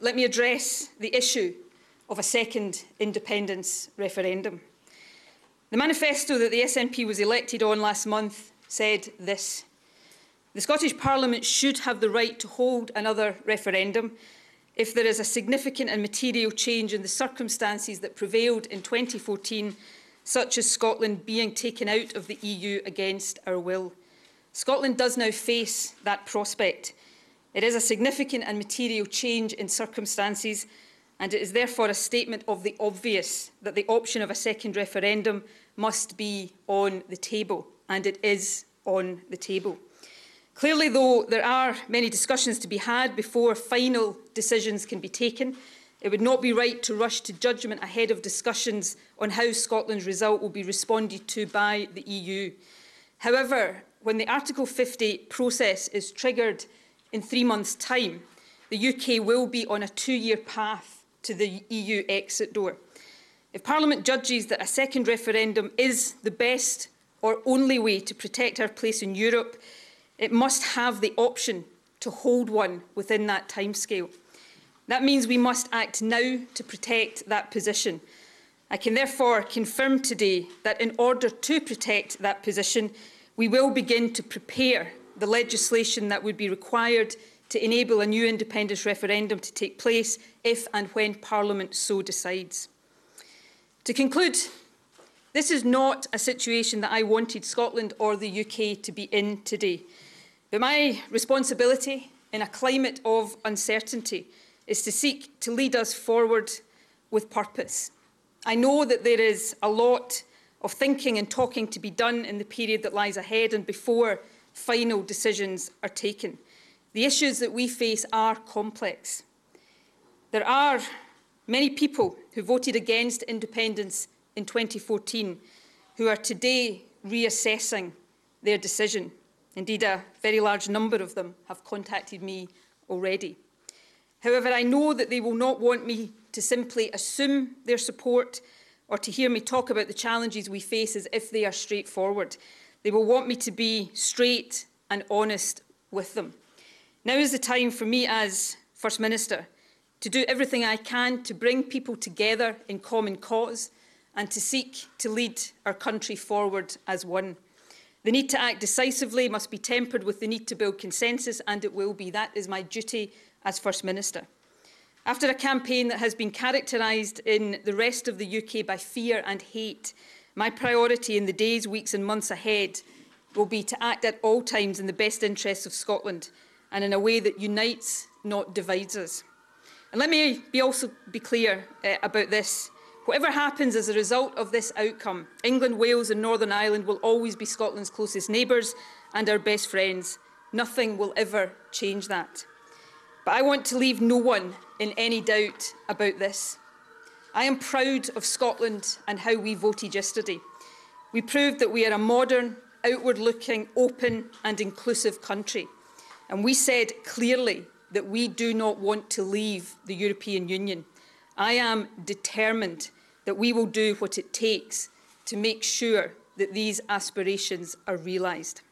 let me address the issue of a second independence referendum. The manifesto that the SNP was elected on last month said this: the Scottish Parliament should have the right to hold another referendum if there is a significant and material change in the circumstances that prevailed in 2014, such as Scotland being taken out of the EU against our will. Scotland does now face that prospect. It is a significant and material change in circumstances, and it is therefore a statement of the obvious that the option of a second referendum must be on the table, and it is on the table. Clearly, though, there are many discussions to be had before final decisions can be taken. It would not be right to rush to judgment ahead of discussions on how Scotland's result will be responded to by the EU. However, when the Article 50 process is triggered in 3 months' time, the UK will be on a 2-year path to the EU exit door. If Parliament judges that a second referendum is the best or only way to protect our place in Europe, it must have the option to hold one within that timescale. That means we must act now to protect that position. I can therefore confirm today that in order to protect that position, we will begin to prepare the legislation that would be required to enable a new independence referendum to take place if and when Parliament so decides. To conclude, this is not a situation that I wanted Scotland or the UK to be in today. But my responsibility in a climate of uncertainty is to seek to lead us forward with purpose. I know that there is a lot of thinking and talking to be done in the period that lies ahead and before final decisions are taken. The issues that we face are complex. There are many people who voted against independence in 2014 who are today reassessing their decision. Indeed, a very large number of them have contacted me already. However, I know that they will not want me to simply assume their support or to hear me talk about the challenges we face as if they are straightforward. They will want me to be straight and honest with them. Now is the time for me as First Minister to do everything I can to bring people together in common cause and to seek to lead our country forward as one. The need to act decisively must be tempered with the need to build consensus, and it will be. That is my duty as First Minister. After a campaign that has been characterised in the rest of the UK by fear and hate, my priority in the days, weeks and months ahead will be to act at all times in the best interests of Scotland and in a way that unites, not divides us. And let me also be clear about this. Whatever happens as a result of this outcome, England, Wales and Northern Ireland will always be Scotland's closest neighbours and our best friends. Nothing will ever change that. But I want to leave no one in any doubt about this. I am proud of Scotland and how we voted yesterday. We proved that we are a modern, outward-looking, open and inclusive country. And we said clearly that we do not want to leave the European Union. I am determined that we will do what it takes to make sure that these aspirations are realised.